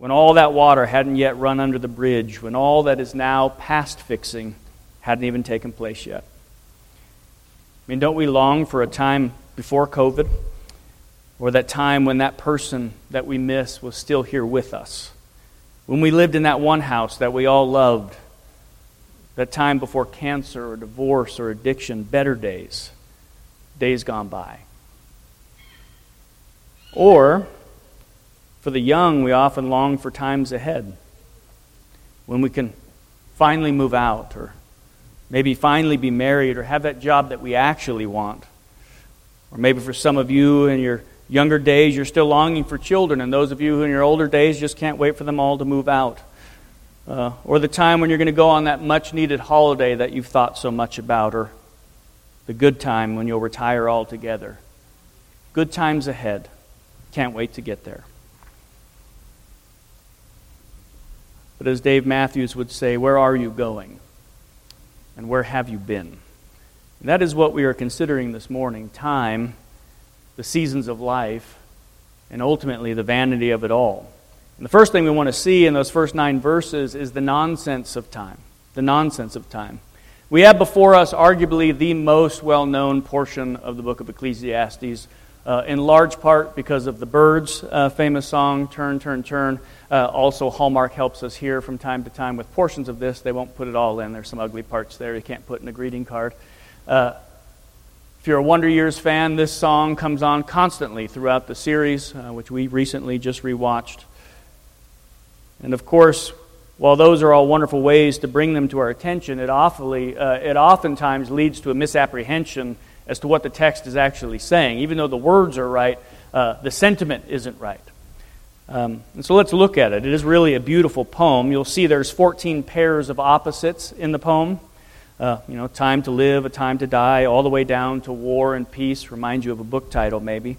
when all that water hadn't yet run under the bridge, when all that is now past fixing hadn't even taken place yet. I mean, don't we long for a time before COVID, or that time when that person that we miss was still here with us? When we lived in that one house that we all loved, that time before cancer or divorce or addiction, better days, days gone by. Or, for the young, we often long for times ahead, when we can finally move out, or maybe finally be married, or have that job that we actually want. Or maybe for some of you in your younger days, you're still longing for children, and those of you who in your older days just can't wait for them all to move out. Or the time when you're going to go on that much-needed holiday that you've thought so much about, or the good time when you'll retire altogether. Good times ahead. Can't wait to get there. But as Dave Matthews would say, where are you going? And where have you been? And that is what we are considering this morning. Time, the seasons of life, and ultimately the vanity of it all. And the first thing we want to see in those first 9 verses is the nonsense of time. The nonsense of time. We have before us arguably the most well-known portion of the book of Ecclesiastes, in large part because of the Byrds' famous song, Turn, Turn, Turn. Also, Hallmark helps us here from time to time with portions of this. They won't put it all in. There's some ugly parts there you can't put in a greeting card. If you're a Wonder Years fan, this song comes on constantly throughout the series, which we recently just rewatched. And of course, while those are all wonderful ways to bring them to our attention, it oftentimes leads to a misapprehension as to what the text is actually saying. Even though the words are right, the sentiment isn't right. And so let's look at it. It is really a beautiful poem. You'll see there's 14 pairs of opposites in the poem. Time to live, a time to die, all the way down to war and peace. Reminds you of a book title, maybe.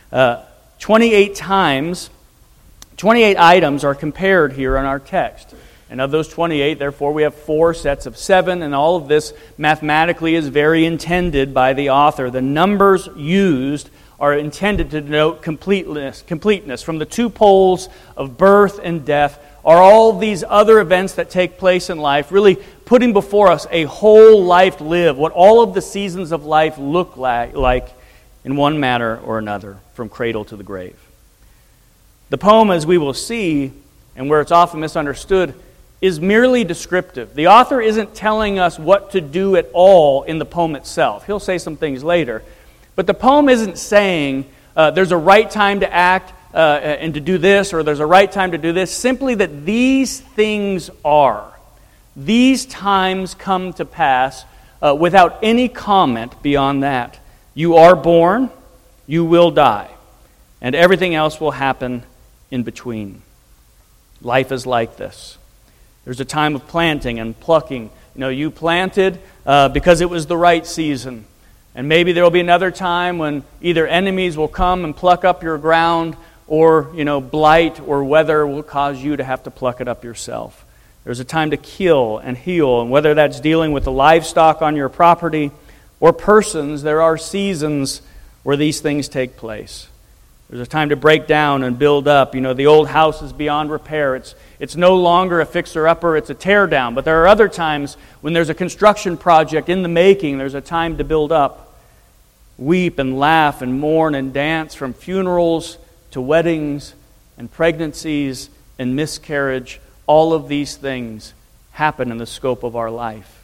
28 times, 28 items are compared here in our text. And of those 28, therefore, we have 4 sets of 7, and all of this mathematically is very intended by the author. The numbers used are intended to denote completeness. From the 2 poles of birth and death are all these other events that take place in life, really putting before us a whole life lived, what all of the seasons of life look like in one manner or another, from cradle to the grave. The poem, as we will see, and where it's often misunderstood, is merely descriptive. The author isn't telling us what to do at all in the poem itself. He'll say some things later. But the poem isn't saying there's a right time to act and to do this, or there's a right time to do this. Simply that these things are. These times come to pass without any comment beyond that. You are born, you will die, and everything else will happen in between. Life is like this. There's a time of planting and plucking. You planted because it was the right season. And maybe there will be another time when either enemies will come and pluck up your ground, or, blight or weather will cause you to have to pluck it up yourself. There's a time to kill and heal, and whether that's dealing with the livestock on your property or persons, there are seasons where these things take place. There's a time to break down and build up. The old house is beyond repair. It's no longer a fixer-upper, it's a tear-down. But there are other times when there's a construction project in the making, there's a time to build up. Weep and laugh and mourn and dance, from funerals to weddings and pregnancies and miscarriage. All of these things happen in the scope of our life.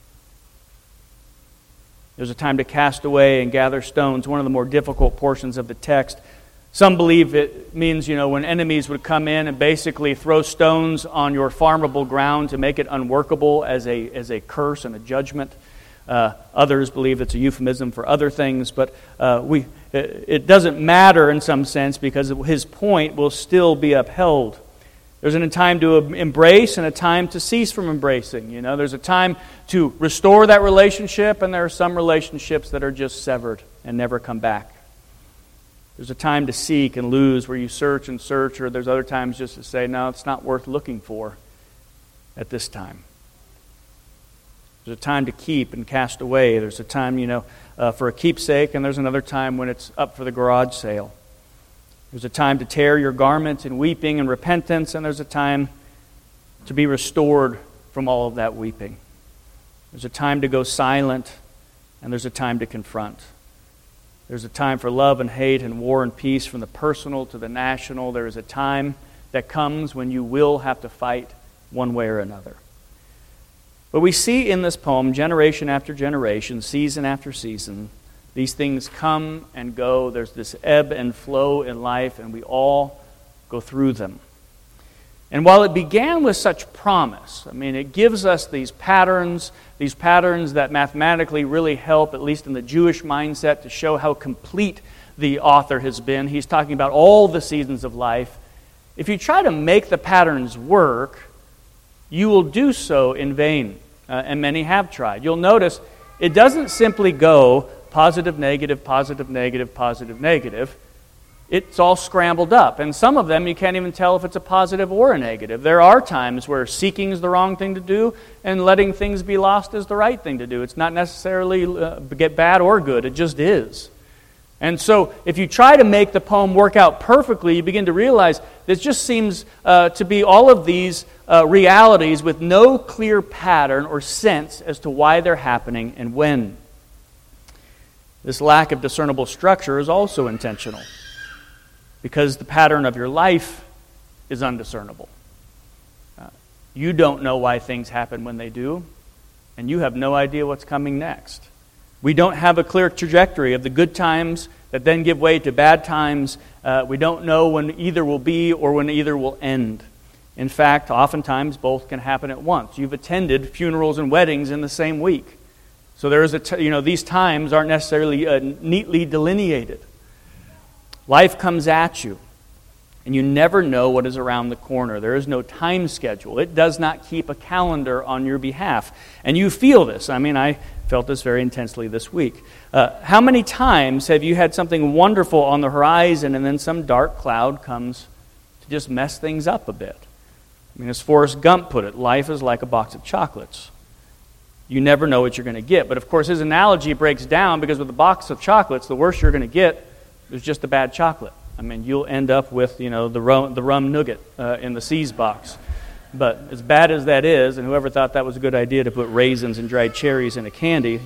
There's a time to cast away and gather stones, one of the more difficult portions of the text. Some believe it means, when enemies would come in and basically throw stones on your farmable ground to make it unworkable as a curse and a judgment. Others believe it's a euphemism for other things, but it doesn't matter in some sense, because his point will still be upheld. There's a time to embrace and a time to cease from embracing. There's a time to restore that relationship, and there are some relationships that are just severed and never come back. There's a time to seek and lose, where you search and search, or there's other times just to say, no, it's not worth looking for at this time. There's a time to keep and cast away. There's a time, for a keepsake, and there's another time when it's up for the garage sale. There's a time to tear your garment in weeping and repentance, and there's a time to be restored from all of that weeping. There's a time to go silent, and there's a time to confront. There's a time for love and hate and war and peace, from the personal to the national. There is a time that comes when you will have to fight one way or another. But we see in this poem, generation after generation, season after season, these things come and go. There's this ebb and flow in life, and we all go through them. And while it began with such promise, it gives us these patterns that mathematically really help, at least in the Jewish mindset, to show how complete the author has been. He's talking about all the seasons of life. If you try to make the patterns work, you will do so in vain, and many have tried. You'll notice it doesn't simply go positive, negative, positive, negative, positive, negative. It's all scrambled up. And some of them you can't even tell if it's a positive or a negative. There are times where seeking is the wrong thing to do and letting things be lost is the right thing to do. It's not necessarily get bad or good. It just is. And so if you try to make the poem work out perfectly, you begin to realize this just seems to be all of these realities with no clear pattern or sense as to why they're happening and when. This lack of discernible structure is also intentional, because the pattern of your life is undiscernible. You don't know why things happen when they do, and you have no idea what's coming next. We don't have a clear trajectory of the good times that then give way to bad times. We don't know when either will be or when either will end. In fact, oftentimes both can happen at once. You've attended funerals and weddings in the same week. So there is these times aren't necessarily neatly delineated. Life comes at you, and you never know what is around the corner. There is no time schedule. It does not keep a calendar on your behalf. And you feel this. I felt this very intensely this week. How many times have you had something wonderful on the horizon, and then some dark cloud comes to just mess things up a bit? As Forrest Gump put it, life is like a box of chocolates. You never know what you're going to get. But of course, his analogy breaks down, because with a box of chocolates, the worst you're going to get is just a bad chocolate. You'll end up with the rum nougat in the C's box. But as bad as that is, and whoever thought that was a good idea to put raisins and dried cherries in a candy,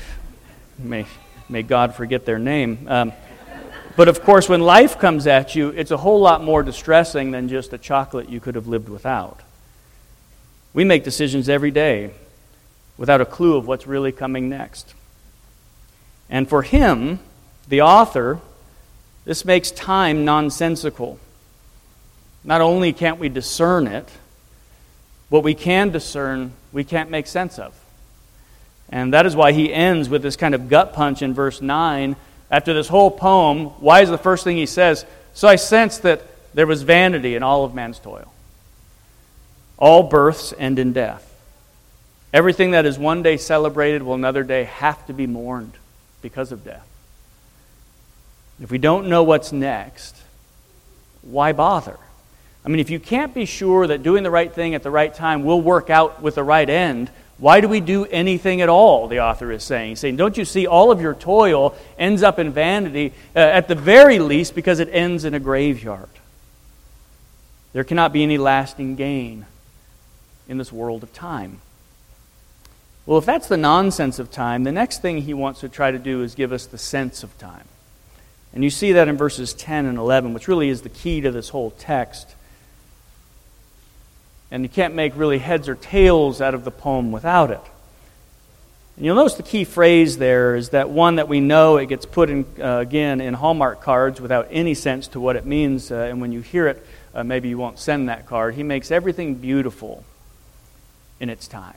may God forget their name. But of course, when life comes at you, it's a whole lot more distressing than just a chocolate you could have lived without. We make decisions every day without a clue of what's really coming next. And for him, the author, this makes time nonsensical. Not only can't we discern it, what we can discern, we can't make sense of. And that is why he ends with this kind of gut punch in verse 9. After this whole poem, why is the first thing he says? So I sense that there was vanity in all of man's toil. All births end in death. Everything that is one day celebrated will another day have to be mourned because of death. If we don't know what's next, why bother? If you can't be sure that doing the right thing at the right time will work out with the right end, why do we do anything at all, the author is saying. He's saying, don't you see, all of your toil ends up in vanity, at the very least because it ends in a graveyard. There cannot be any lasting gain in this world of time. Well, if that's the nonsense of time, the next thing he wants to try to do is give us the sense of time. And you see that in verses 10 and 11, which really is the key to this whole text. And you can't make really heads or tails out of the poem without it. And you'll notice the key phrase there is that one that we know, it gets put in again in Hallmark cards without any sense to what it means. And when you hear it, maybe you won't send that card. He makes everything beautiful in its time.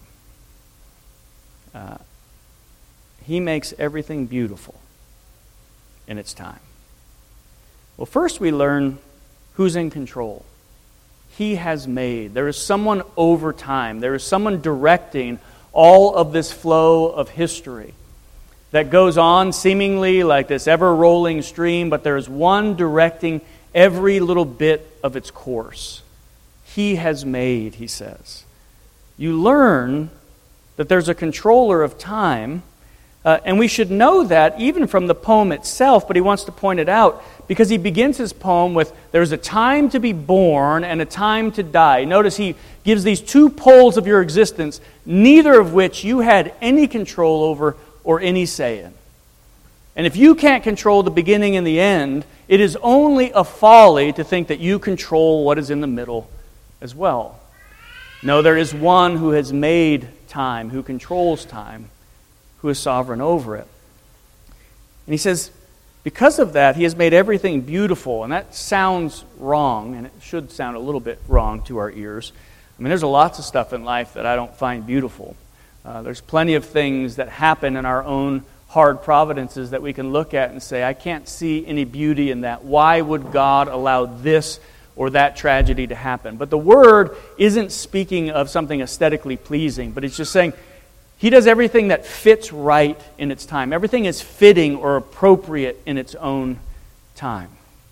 He makes everything beautiful in its time. Well, first we learn who's in control. He has made. There is someone over time. There is someone directing all of this flow of history that goes on seemingly like this ever-rolling stream, but there is one directing every little bit of its course. He has made, he says. You learn that there's a controller of time And we should know that even from the poem itself, but he wants to point it out because he begins his poem with, there's a time to be born and a time to die. Notice he gives these two poles of your existence, neither of which you had any control over or any say in. And if you can't control the beginning and the end, it is only a folly to think that you control what is in the middle as well. No, there is one who has made time, who controls time, who is sovereign over it. And he says, because of that, he has made everything beautiful. And that sounds wrong, and it should sound a little bit wrong to our ears. I mean, there's lots of stuff in life that I don't find beautiful. There's plenty of things that happen in our own hard providences that we can look at and say, I can't see any beauty in that. Why would God allow this or that tragedy to happen? But the Word isn't speaking of something aesthetically pleasing, but it's just saying He does everything that fits right in its time. Everything is fitting or appropriate in its own time.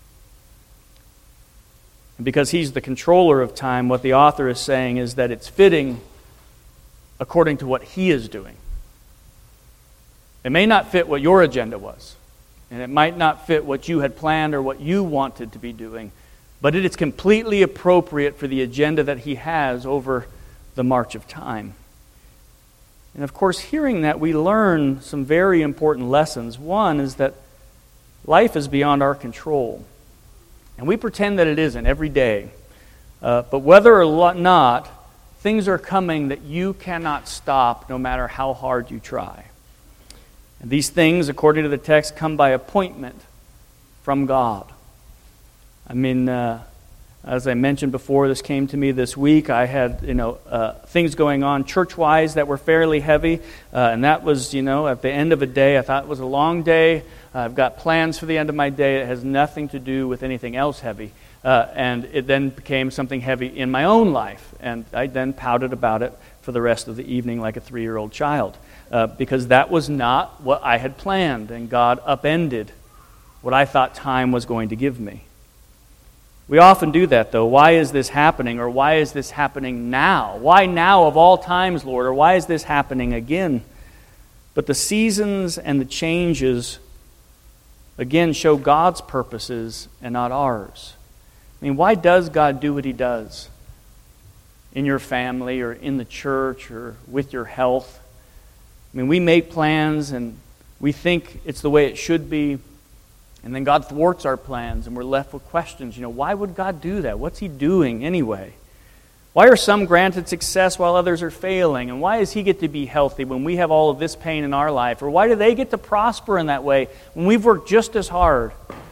And because He's the controller of time, what the author is saying is that it's fitting according to what He is doing. It may not fit what your agenda was, and it might not fit what you had planned or what you wanted to be doing, but it is completely appropriate for the agenda that He has over the march of time. And of course, hearing that, we learn some very important lessons. One is that life is beyond our control, and we pretend that it isn't every day. But whether or not, things are coming that you cannot stop no matter how hard you try. And these things, according to the text, come by appointment from God. I mean, as I mentioned before, this came to me this week. I had, things going on church-wise that were fairly heavy. And that was, at the end of a day. I thought it was a long day. I've got plans for the end of my day. It has nothing to do with anything else heavy. And it then became something heavy in my own life. And I then pouted about it for the rest of the evening like a 3-year-old child. Because that was not what I had planned, and God upended what I thought time was going to give me. We often do that, though. Why is this happening? Or why is this happening now? Why now of all times, Lord? Or why is this happening again? But the seasons and the changes, again, show God's purposes and not ours. I mean, why does God do what He does? In your family or in the church or with your health? I mean, we make plans and we think it's the way it should be, and then God thwarts our plans and we're left with questions. Why would God do that? What's He doing anyway? Why are some granted success while others are failing? And why does He get to be healthy when we have all of this pain in our life? Or why do they get to prosper in that way when we've worked just as hard?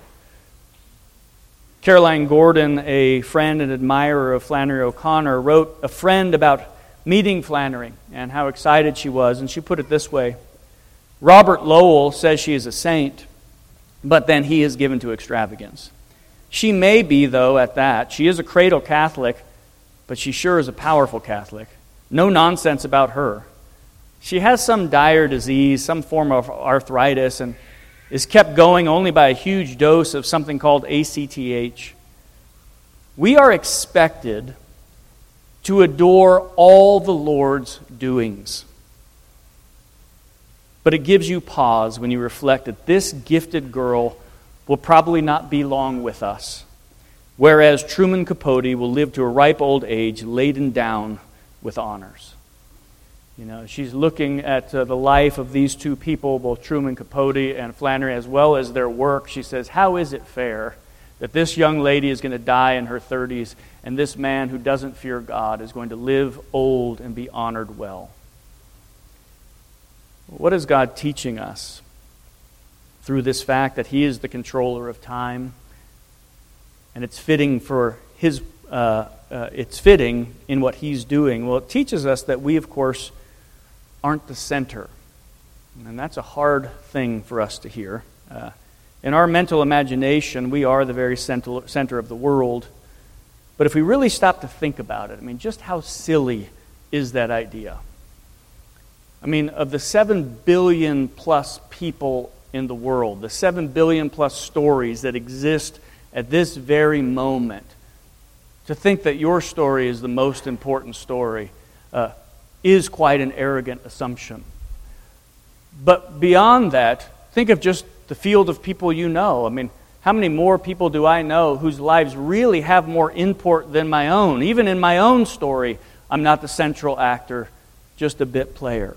Caroline Gordon, a friend and admirer of Flannery O'Connor, wrote a friend about meeting Flannery and how excited she was, and she put it this way: Robert Lowell says she is a saint, but then he is given to extravagance. She may be, though, at that. She is a cradle Catholic, but she sure is a powerful Catholic. No nonsense about her. She has some dire disease, some form of arthritis, and is kept going only by a huge dose of something called ACTH. We are expected to adore all the Lord's doings. But it gives you pause when you reflect that this gifted girl will probably not be long with us, whereas Truman Capote will live to a ripe old age laden down with honors. She's looking at the life of these two people, both Truman Capote and Flannery, as well as their work. She says, how is it fair that this young lady is going to die in her 30s and this man who doesn't fear God is going to live old and be honored well? What is God teaching us through this fact that He is the controller of time, and it's fitting for His? It's fitting in what He's doing. Well, it teaches us that we, of course, aren't the center, and that's a hard thing for us to hear. In our mental imagination, we are the very center of the world. But if we really stop to think about it, just how silly is that idea? Of the 7 billion plus people in the world, the 7 billion plus stories that exist at this very moment, to think that your story is the most important story is quite an arrogant assumption. But beyond that, think of just the field of people you know. I mean, how many more people do I know whose lives really have more import than my own? Even in my own story, I'm not the central actor, just a bit player.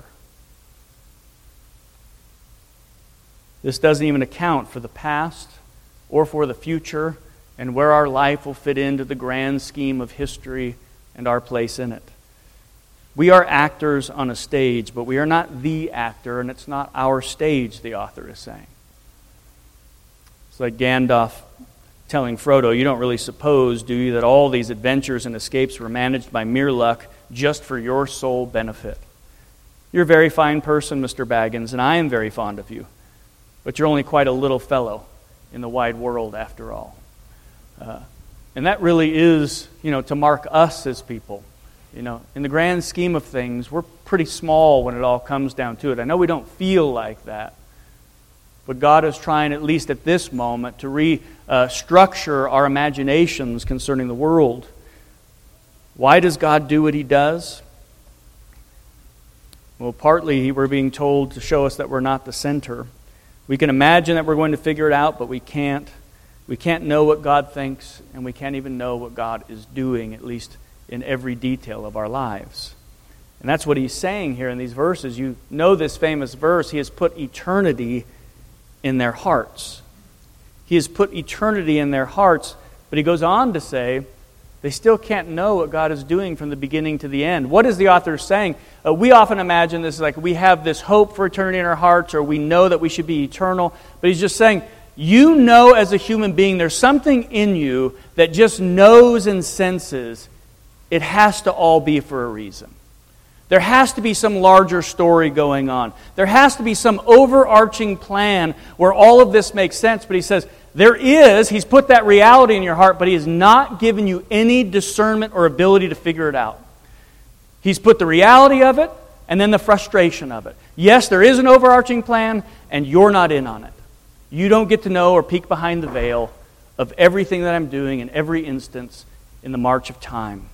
This doesn't even account for the past or for the future and where our life will fit into the grand scheme of history and our place in it. We are actors on a stage, but we are not the actor, and it's not our stage, the author is saying. It's like Gandalf telling Frodo, you don't really suppose, do you, that all these adventures and escapes were managed by mere luck just for your sole benefit? You're a very fine person, Mr. Baggins, and I am very fond of you. But you're only quite a little fellow in the wide world after all. And that really is, to mark us as people. In the grand scheme of things, we're pretty small when it all comes down to it. I know we don't feel like that. But God is trying, at least at this moment, to restructure our imaginations concerning the world. Why does God do what He does? Well, partly we're being told to show us that we're not the center. We can imagine that we're going to figure it out, but we can't. We can't know what God thinks, and we can't even know what God is doing, at least in every detail of our lives. And that's what He's saying here in these verses. You know this famous verse, He has put eternity in their hearts. He has put eternity in their hearts, but He goes on to say they still can't know what God is doing from the beginning to the end. What is the author saying? We often imagine this like we have this hope for eternity in our hearts, or we know that we should be eternal, but he's just saying, you know as a human being, there's something in you that just knows and senses it has to all be for a reason. There has to be some larger story going on. There has to be some overarching plan where all of this makes sense. But he says, there is. He's put that reality in your heart, but He has not given you any discernment or ability to figure it out. He's put the reality of it and then the frustration of it. Yes, there is an overarching plan, and you're not in on it. You don't get to know or peek behind the veil of everything that I'm doing in every instance in the march of time.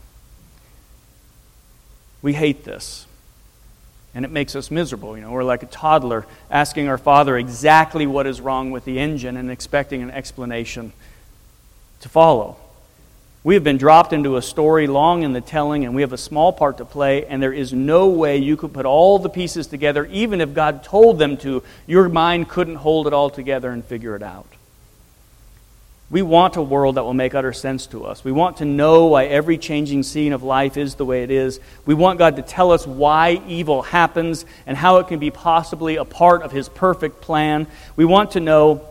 We hate this, and it makes us miserable. We're like a toddler asking our father exactly what is wrong with the engine and expecting an explanation to follow. We have been dropped into a story long in the telling, and we have a small part to play, and there is no way you could put all the pieces together, even if God told them to. Your mind couldn't hold it all together and figure it out. We want a world that will make utter sense to us. We want to know why every changing scene of life is the way it is. We want God to tell us why evil happens and how it can be possibly a part of His perfect plan. We want to know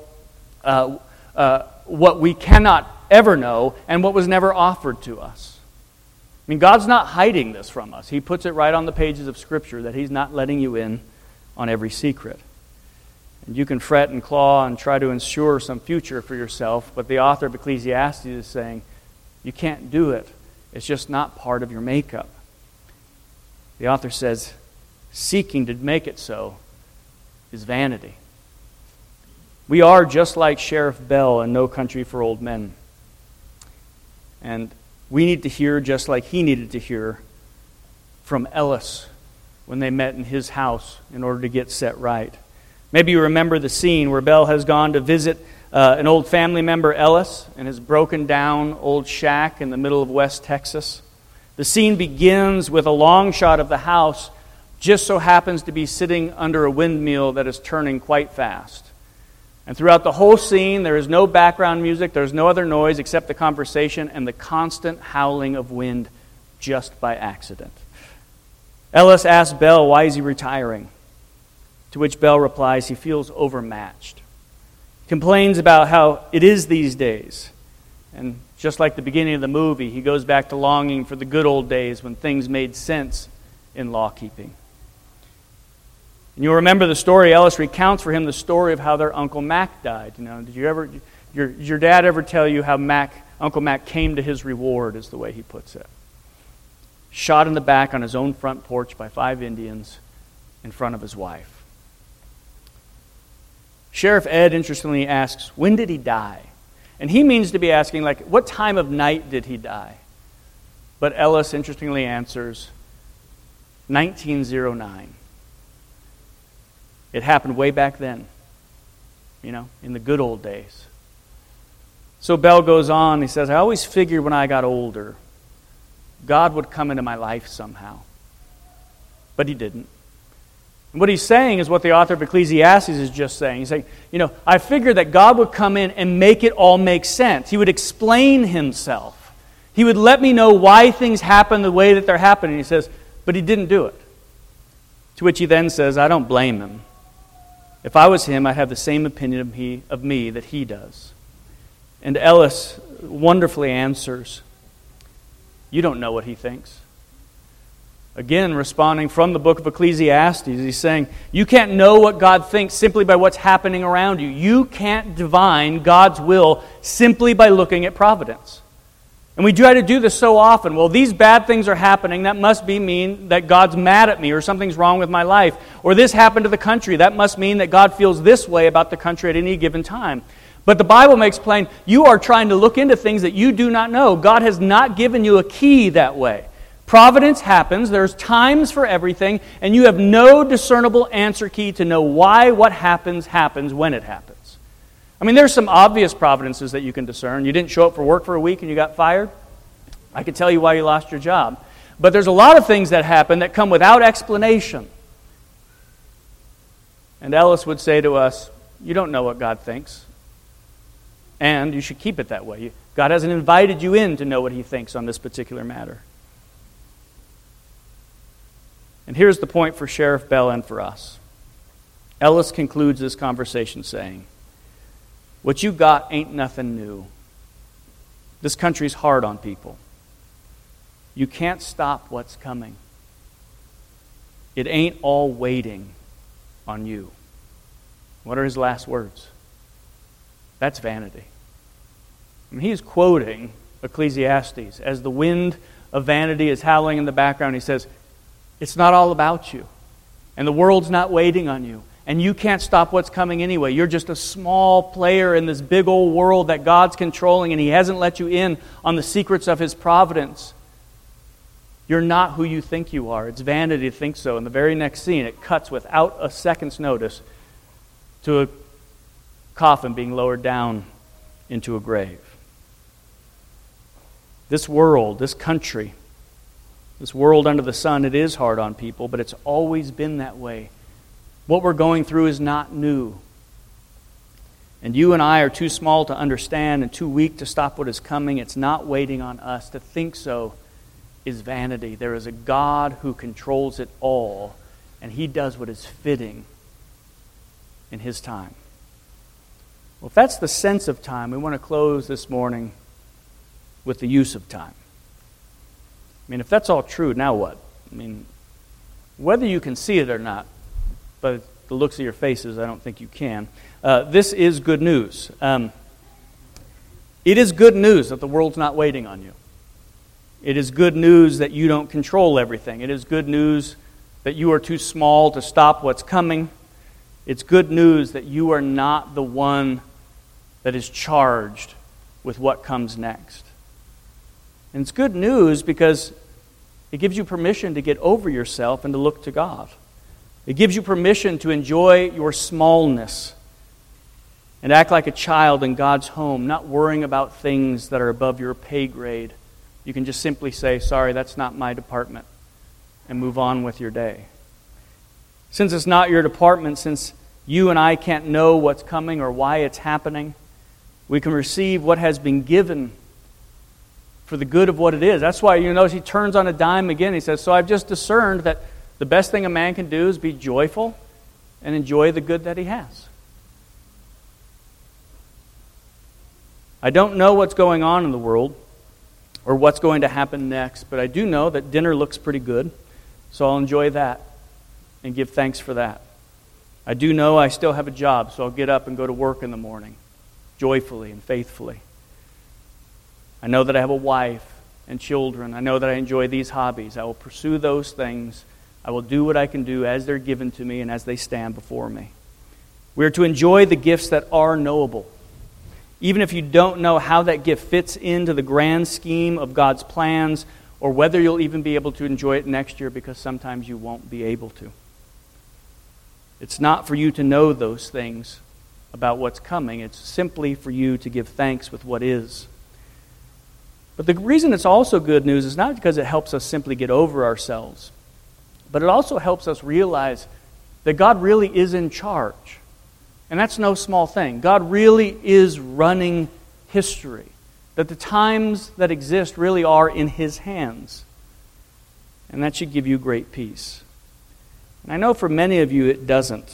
what we cannot ever know and what was never offered to us. I mean, God's not hiding this from us. He puts it right on the pages of Scripture that He's not letting you in on every secret. And you can fret and claw and try to ensure some future for yourself, but the author of Ecclesiastes is saying, you can't do it. It's just not part of your makeup. The author says, seeking to make it so is vanity. We are just like Sheriff Bell in No Country for Old Men. And we need to hear just like he needed to hear from Ellis when they met in his house in order to get set right. Maybe you remember the scene where Bell has gone to visit an old family member, Ellis, in his broken down old shack in the middle of West Texas. The scene begins with a long shot of the house, just so happens to be sitting under a windmill that is turning quite fast. And throughout the whole scene, there is no background music, there's no other noise except the conversation and the constant howling of wind just by accident. Ellis asks Bell why is he retiring, to which Bell replies he feels overmatched. Complains about how it is these days. And just like the beginning of the movie, he goes back to longing for the good old days when things made sense in law keeping. And you'll remember the story. Ellis recounts for him the story of how their Uncle Mac died. Did your dad ever tell you how Uncle Mac came to his reward, is the way he puts it? Shot in the back on his own front porch by 5 Indians in front of his wife. Sheriff Ed, interestingly, asks, when did he die? And he means to be asking, what time of night did he die? But Ellis, interestingly, answers, 1909. It happened way back then, in the good old days. So Bell goes on, he says, I always figured when I got older, God would come into my life somehow. But he didn't. And what he's saying is what the author of Ecclesiastes is just saying. He's saying, I figured that God would come in and make it all make sense. He would explain himself. He would let me know why things happen the way that they're happening. He says, but he didn't do it. To which he then says, I don't blame him. If I was him, I'd have the same opinion of me that he does. And Ellis wonderfully answers, you don't know what he thinks. Again, responding from the book of Ecclesiastes, he's saying, you can't know what God thinks simply by what's happening around you. You can't divine God's will simply by looking at providence. And we try to do this so often. Well, these bad things are happening. That must mean that God's mad at me or something's wrong with my life. Or this happened to the country. That must mean that God feels this way about the country at any given time. But the Bible makes plain, you are trying to look into things that you do not know. God has not given you a key that way. Providence happens, there's times for everything, and you have no discernible answer key to know why what happens when it happens. I mean, there's some obvious providences that you can discern. You didn't show up for work for a week and you got fired. I can tell you why you lost your job. But there's a lot of things that happen that come without explanation. And Ellis would say to us, you don't know what God thinks. And you should keep it that way. God hasn't invited you in to know what he thinks on this particular matter. And here's the point for Sheriff Bell and for us. Ellis concludes this conversation saying, what you got ain't nothing new. This country's hard on people. You can't stop what's coming. It ain't all waiting on you. What are his last words? That's vanity. I mean, he's quoting Ecclesiastes. As the wind of vanity is howling in the background, he says, it's not all about you. And the world's not waiting on you. And you can't stop what's coming anyway. You're just a small player in this big old world that God's controlling, and he hasn't let you in on the secrets of his providence. You're not who you think you are. It's vanity to think so. In the very next scene, it cuts without a second's notice to a coffin being lowered down into a grave. This world, this country, this world under the sun, it is hard on people, but it's always been that way. What we're going through is not new. And you and I are too small to understand and too weak to stop what is coming. It's not waiting on us. To think so is vanity. There is a God who controls it all, and he does what is fitting in his time. Well, if that's the sense of time, we want to close this morning with the use of time. I mean, if that's all true, now what? I mean, whether you can see it or not, but the looks of your faces, I don't think you can. This is good news. It is good news that the world's not waiting on you. It is good news that you don't control everything. It is good news that you are too small to stop what's coming. It's good news that you are not the one that is charged with what comes next. And it's good news because it gives you permission to get over yourself and to look to God. It gives you permission to enjoy your smallness and act like a child in God's home, not worrying about things that are above your pay grade. You can just simply say, sorry, that's not my department, and move on with your day. Since it's not your department, since you and I can't know what's coming or why it's happening, we can receive what has been given for the good of what it is. That's why you notice he turns on a dime again. He says, so I've just discerned that the best thing a man can do is be joyful and enjoy the good that he has. I don't know what's going on in the world or what's going to happen next, but I do know that dinner looks pretty good, so I'll enjoy that and give thanks for that. I do know I still have a job, so I'll get up and go to work in the morning, joyfully and faithfully. I know that I have a wife and children. I know that I enjoy these hobbies. I will pursue those things. I will do what I can do as they're given to me and as they stand before me. We are to enjoy the gifts that are knowable. Even if you don't know how that gift fits into the grand scheme of God's plans, or whether you'll even be able to enjoy it next year, because sometimes you won't be able to. It's not for you to know those things about what's coming. It's simply for you to give thanks with what is. But the reason it's also good news is not because it helps us simply get over ourselves, but it also helps us realize that God really is in charge. And that's no small thing. God really is running history. That the times that exist really are in His hands. And that should give you great peace. And I know for many of you it doesn't.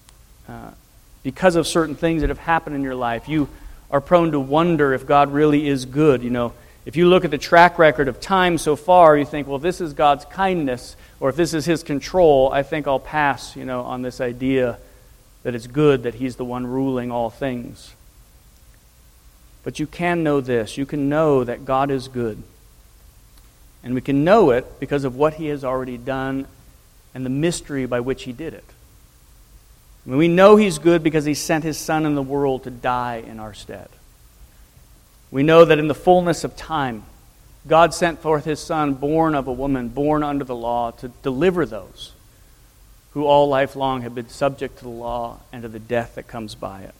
Because of certain things that have happened in your life, you are prone to wonder if God really is good. If you look at the track record of time so far, you think, well, this is God's kindness, or if this is His control, I think I'll pass, on this idea that it's good that He's the one ruling all things. But you can know this. You can know that God is good. And we can know it because of what He has already done and the mystery by which He did it. We know He's good because He sent His Son in the world to die in our stead. We know that in the fullness of time, God sent forth His Son, born of a woman, born under the law, to deliver those who all life long have been subject to the law and to the death that comes by it.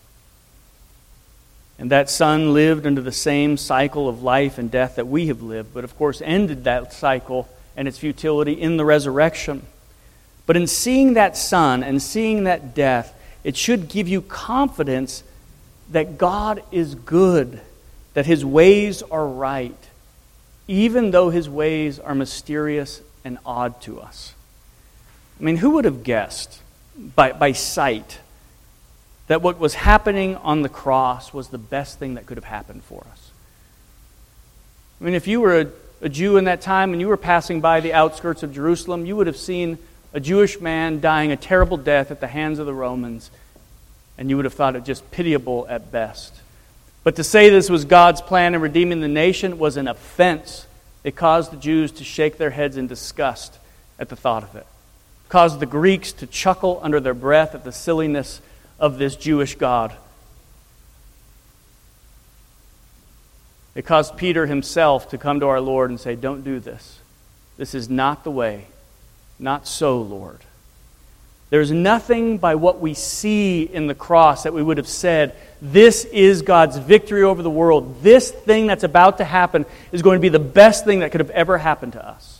And that Son lived under the same cycle of life and death that we have lived, but of course ended that cycle and its futility in the resurrection. But in seeing that Son and seeing that death, it should give you confidence that God is good, that His ways are right, even though His ways are mysterious and odd to us. I mean, who would have guessed by sight that what was happening on the cross was the best thing that could have happened for us? I mean, if you were a Jew in that time and you were passing by the outskirts of Jerusalem, you would have seen a Jewish man dying a terrible death at the hands of the Romans, and you would have thought it just pitiable at best. But to say this was God's plan in redeeming the nation was an offense. It caused the Jews to shake their heads in disgust at the thought of it. It caused the Greeks to chuckle under their breath at the silliness of this Jewish God. It caused Peter himself to come to our Lord and say, "Don't do this. This is not the way. Not so, Lord." There's nothing by what we see in the cross that we would have said, this is God's victory over the world. This thing that's about to happen is going to be the best thing that could have ever happened to us.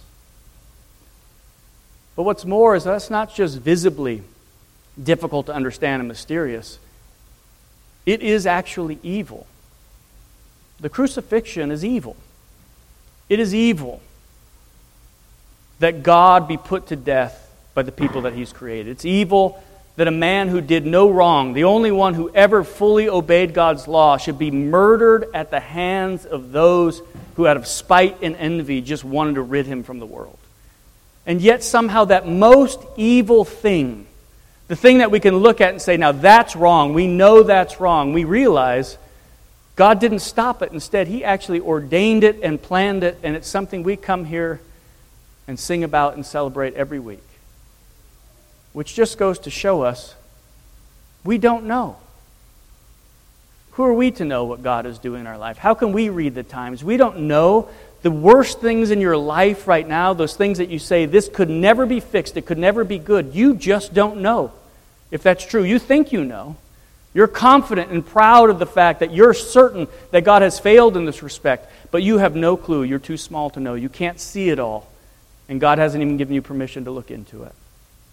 But what's more is that's not just visibly difficult to understand and mysterious. It is actually evil. The crucifixion is evil. It is evil that God be put to death by the people that He's created. It's evil that a man who did no wrong, the only one who ever fully obeyed God's law, should be murdered at the hands of those who out of spite and envy just wanted to rid Him from the world. And yet somehow that most evil thing, the thing that we can look at and say, now that's wrong, we know that's wrong, we realize God didn't stop it. Instead, He actually ordained it and planned it, and it's something we come here and sing about and celebrate every week. Which just goes to show us we don't know. Who are we to know what God is doing in our life? How can we read the times? We don't know. The worst things in your life right now, those things that you say, this could never be fixed, it could never be good, you just don't know if that's true. You think you know. You're confident and proud of the fact that you're certain that God has failed in this respect, but you have no clue. You're too small to know. You can't see it all, and God hasn't even given you permission to look into it.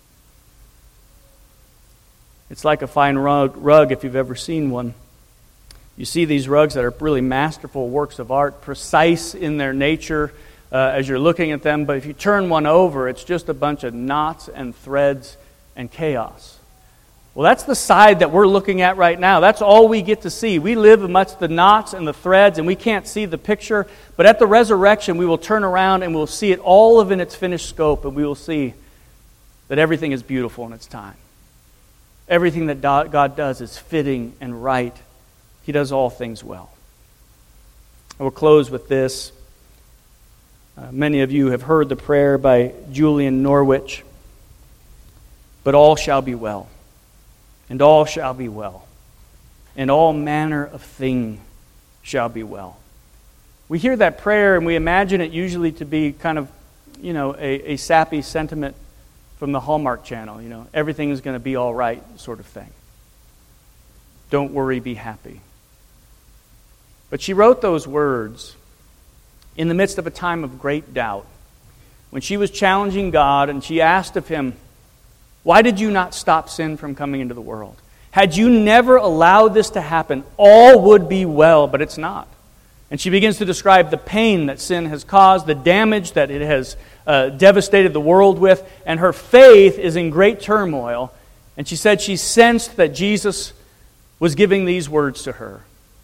It's like a fine rug if you've ever seen one. You see these rugs that are really masterful works of art, precise in their nature as you're looking at them, but if you turn one over, it's just a bunch of knots and threads and chaos. Well, that's the side that we're looking at right now. That's all we get to see. We live amongst the knots and the threads, and we can't see the picture, but at the resurrection, we will turn around and we'll see it all of in its finished scope, and we will see that everything is beautiful in its time. Everything that God does is fitting and right. He does all things well. I will close with this. Many of you have heard the prayer by Julian Norwich. But all shall be well, and all shall be well, and all manner of thing shall be well. We hear that prayer and we imagine it usually to be kind of, a sappy sentiment from the Hallmark Channel, everything is going to be all right sort of thing. Don't worry, be happy. But she wrote those words in the midst of a time of great doubt, when she was challenging God and she asked of Him, why did you not stop sin from coming into the world? Had you never allowed this to happen, all would be well, but it's not. And she begins to describe the pain that sin has caused, the damage that it has devastated the world with, and her faith is in great turmoil. And she said she sensed that Jesus was giving these words to her.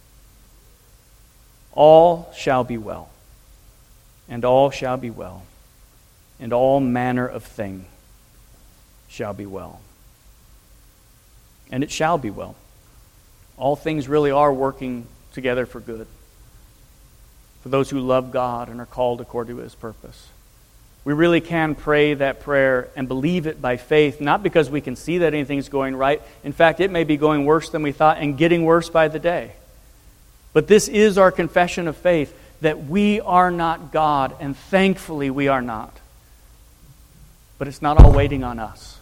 All shall be well, and all shall be well, and all manner of thing shall be well. And it shall be well. All things really are working together for good, for those who love God and are called according to His purpose. We really can pray that prayer and believe it by faith, not because we can see that anything's going right. In fact, it may be going worse than we thought and getting worse by the day. But this is our confession of faith, that we are not God, and thankfully we are not. But it's not all waiting on us.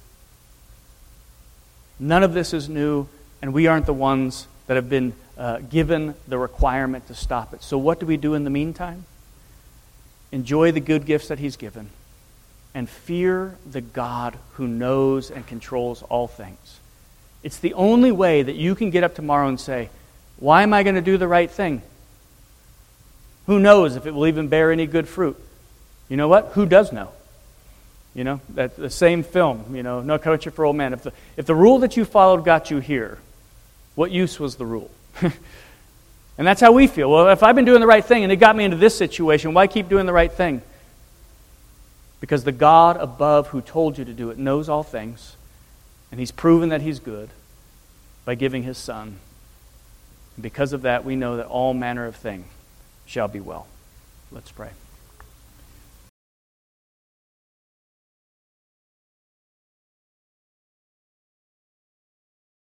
None of this is new, and we aren't the ones that have been given the requirement to stop it. So what do we do in the meantime? Enjoy the good gifts that He's given, and fear the God who knows and controls all things. It's the only way that you can get up tomorrow and say, why am I going to do the right thing? Who knows if it will even bear any good fruit? You know what? Who does know? That the same film, No Country for Old Men. If the rule that you followed got you here, what use was the rule? And that's how we feel. Well, if I've been doing the right thing and it got me into this situation, why keep doing the right thing? Because the God above who told you to do it knows all things, and He's proven that He's good by giving His Son. And because of that, we know that all manner of thing shall be well. Let's pray.